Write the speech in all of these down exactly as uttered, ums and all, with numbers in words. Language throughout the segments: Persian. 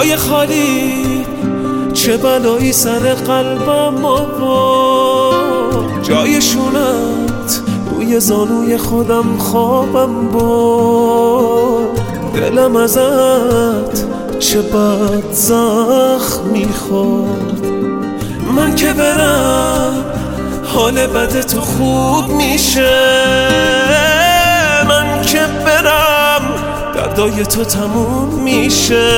جای خالی چه بلایی سر قلبم آورد، جای شونت روی زانوی خودم خوابم بود. دلم ازت چه بد زخم میخورد. من که برم حال بد تو خوب میشه، من که برم دردای تو تموم میشه.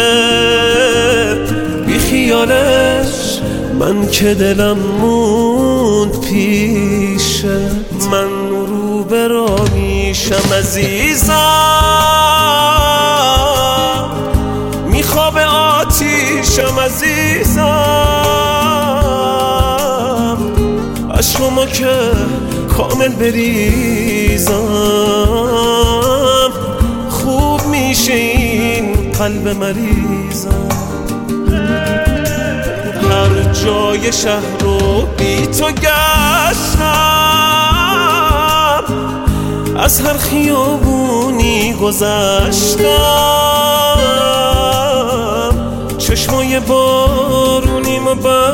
بی خیالش من که دلم موند پیشه، من رو به راه میشم عزیزم، میخواب آتیشم عزیزم. عشقمو که کامل بریزم، خوب میشه این قلب مریضم. هر جای شهر رو بی تو گشتم، از هر خیابونی گذشتم، چشمای بارونیمو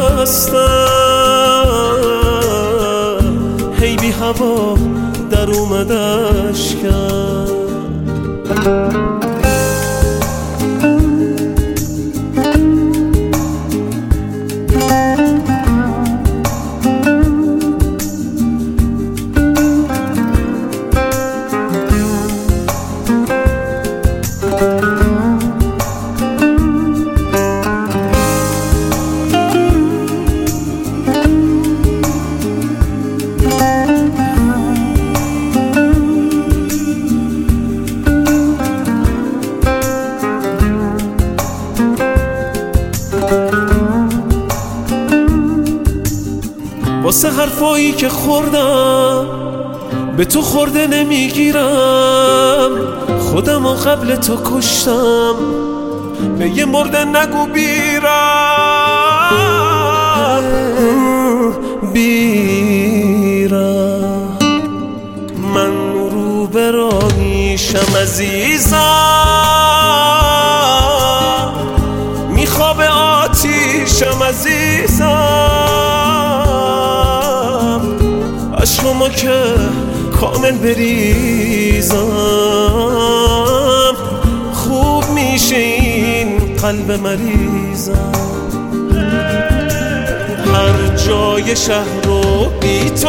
بستم، هی بی هوا در اومد اشکم. واسه حرفایی که خوردم به تو خورده نمیگیرم، خودم و قبل تو کشتم، به یه مرده نگو بیرم بیرم. من رو به راه میشم عزیزم، میخواب آتیشم عزیزم. عشقمو که کامل بریزم، خوب میشه این قلب مریضم. هر جای شهر رو بی تو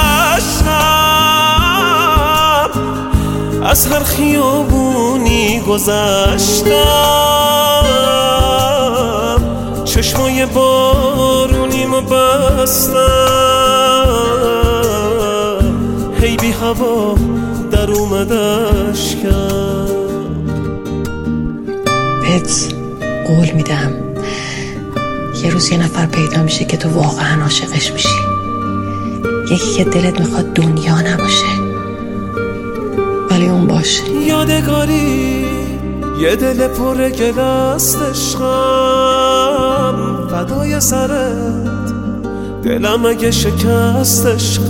گشتم، از هر خیابونی گذشتم، چشمای بارونیمو بستم، هی بی هوا در اومد اشکم. بهت قول میدم یه روز یه نفر پیدا میشه که تو واقعا عاشقش میشی، یکی که دلت میخواد دنیا نباشه ولی اون باشه. یادگاری یه دل پر گل است عشقم، فدای سرت دلم اگه شکست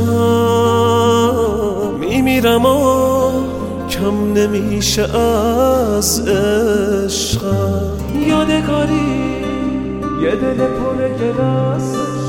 عشقم. میمیرم و کم نمیشه از عشقم. یادگاری یه دل پر گل است